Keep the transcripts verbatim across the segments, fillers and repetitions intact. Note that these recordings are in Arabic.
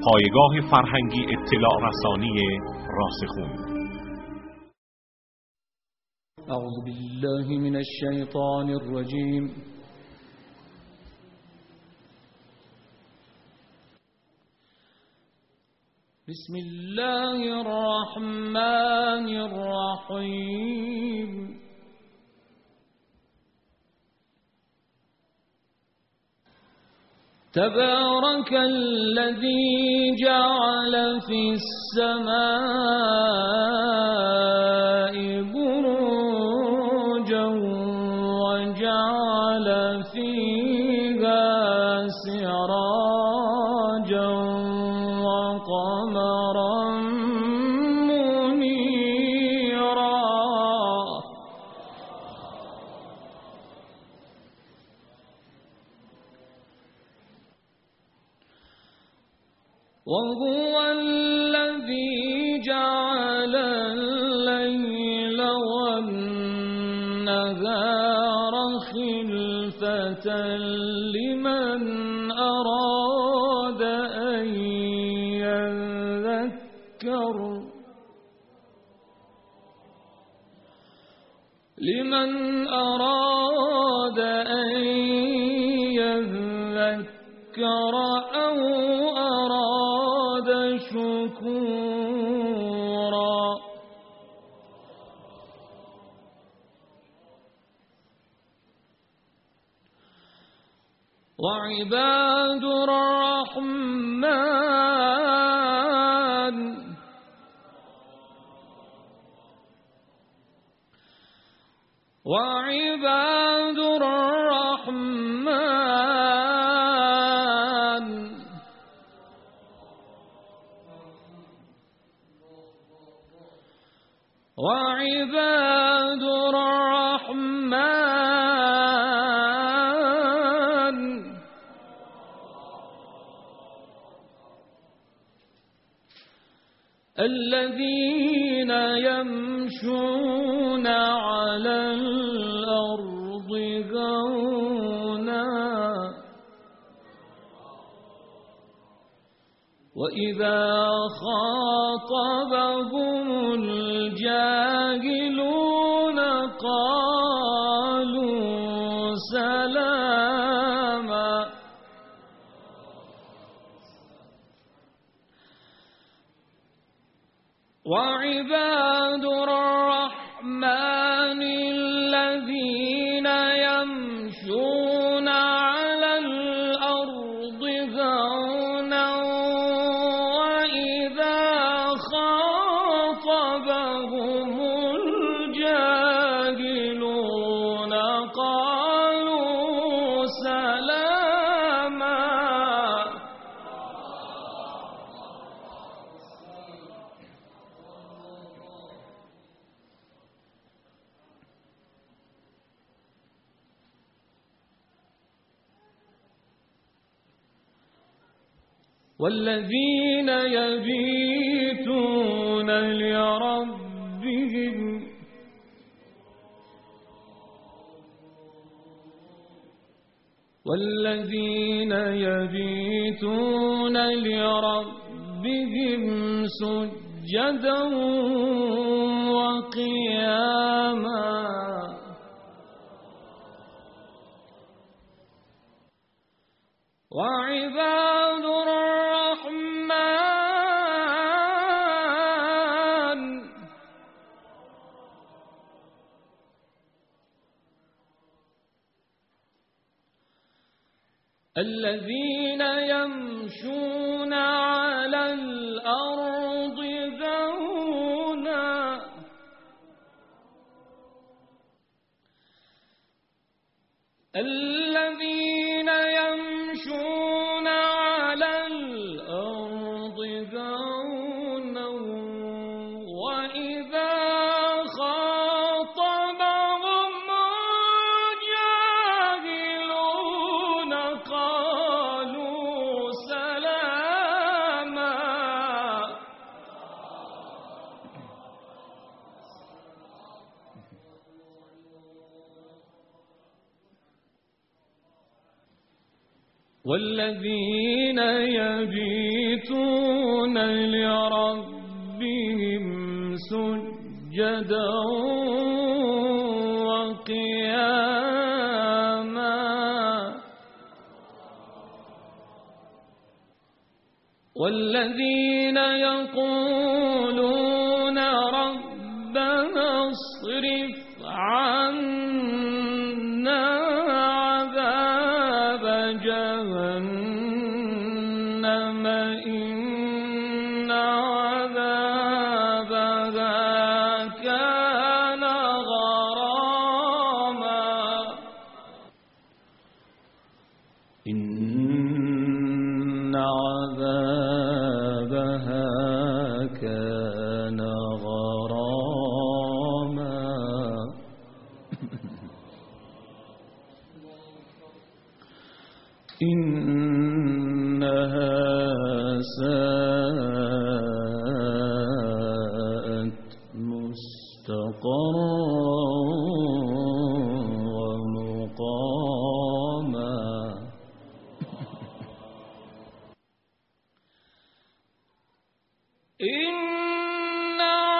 پایگاه فرهنگی اطلاع رسانی راسخون. اعوذ بالله من الشیطان الرجیم. بسم الله الرحمن الرحیم. تبارك الذي جعل في السماء بروجا وجعل فيها سراجا وقمرا منيرا وهو الذي جعل الليل والنهار خلفة لمن أراد أن يذكر لمن أراد أن يذكر أو أراد شكورا. وعباد الرحمن وعباد الرحمن وعباد الرحمن الذين يمشون على الأرض هونا وإذا خاطبهم الجاهلون قالوا سلاما. وعباد الرحمن الذين يمشون على الأرض هونا وإذا خاطبهم الجاهلون قالوا سلاما. والذين يبيتون لربهم والذين يبيتون لربهم سجدا وقياما. وعباد الرحمن الذين يمشون على الأرض هونا الذين يمشون على الأرض هونا وإذا خاطبهم الجاهلون قالوا سلاما. والذين والذين يبيتون لربهم سجدا وقياما والذين يقولون ربنا اصرف عنا عذاب جهنم إن عذابها كان غراما إن عذابها كان غراما إنها ساءت مستقرا ومقاما إن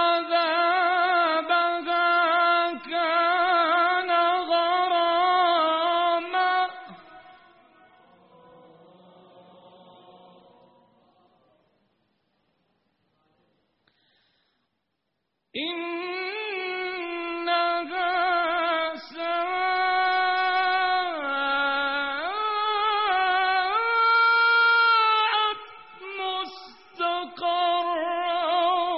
عذابها كان غراما إنها ساءت مستقرا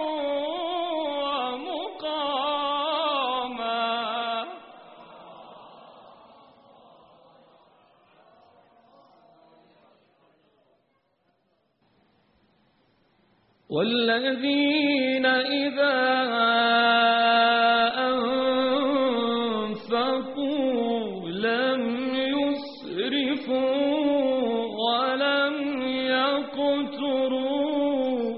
ومقاما والذين إذا أنفقوا لم يسرفوا ولم يقتروا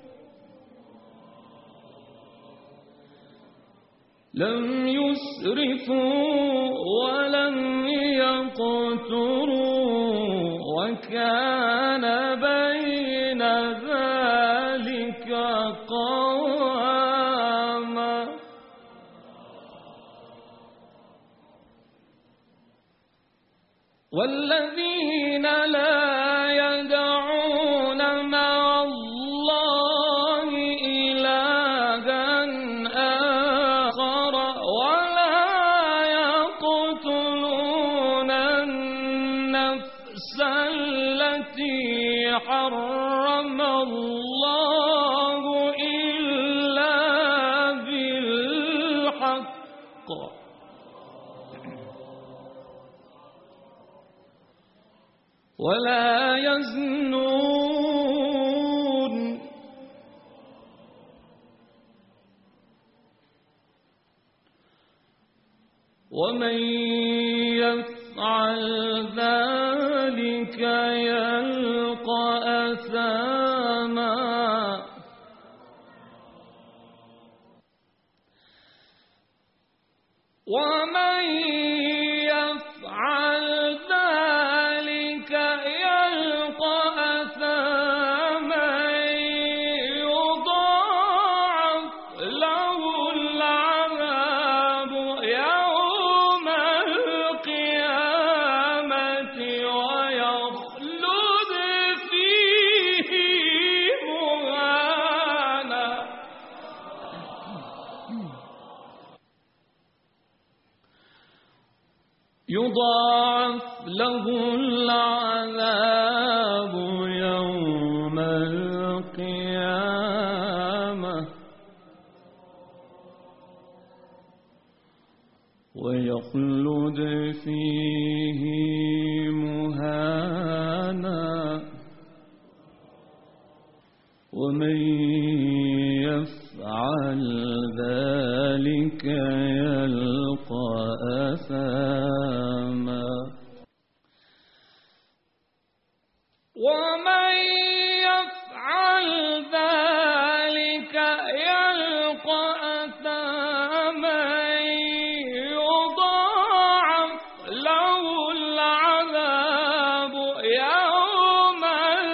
لم يسرفوا ولم يقتروا وكان بين ذلك قواما والذين لا يدعون مع الله إلها آخر ولا يقتلون النفس التي حرم الله إلا بالحق ولا يزنون ومن يفعل ذلك يلقى أثاما ومن يفعل ذلك يلقى أثاما يضاعف له العذاب يوم القيامة ويخلد فيه مهانا يضاعف له العذاب يوم القيامة ويخلد فيه مهانا ومن يفعل ذلك يلقى أثاما ومن يفعل ذلك يلقى أثاما يضاعف له العذاب يوم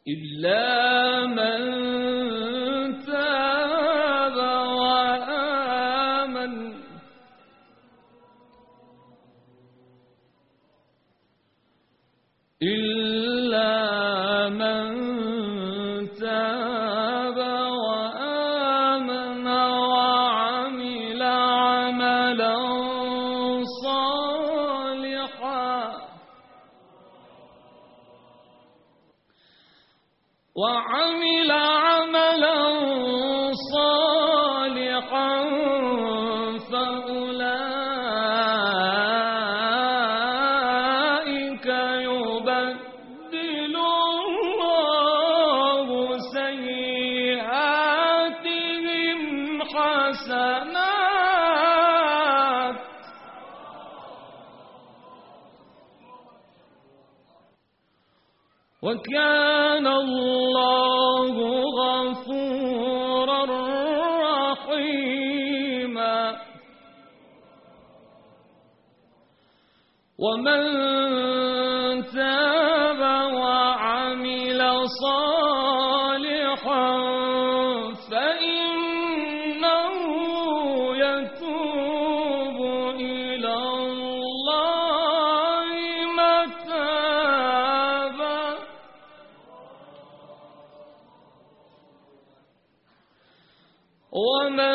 إلا من تاب وآمن إلا من تاب وآمن وعمل عملا صالحا وعمل عملا صالحا فأولئك يبدل الله سيئاتهم حسنات وكان الله غفورا رحيما ومن تاب وعمل صالحا فإنه يتوب إلى الله متابا ومن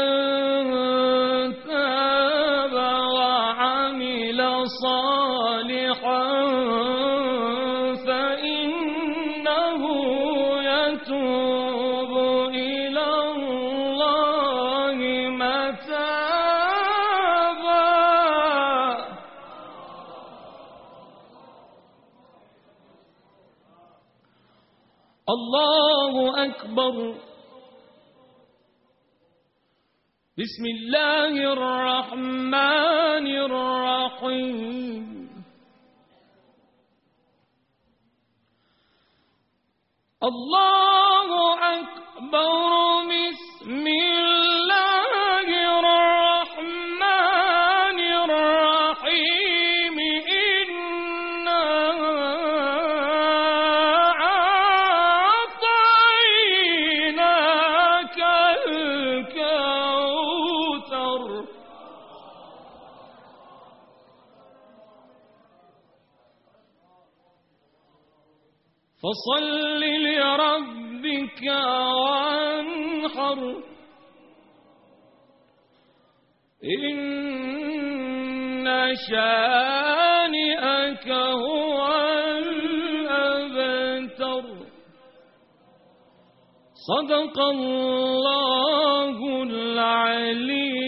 تاب وعمل صالحا فإنه يتوب إلى الله متابا الله أكبر. بسم الله الرحمن الرحيم. الله أكبر. بسم الله الرحمن الرحيم. إنا أعطيناك الكوثر فصل لربك وانحر إن شانئك هو الأبتر. صدق الله العلي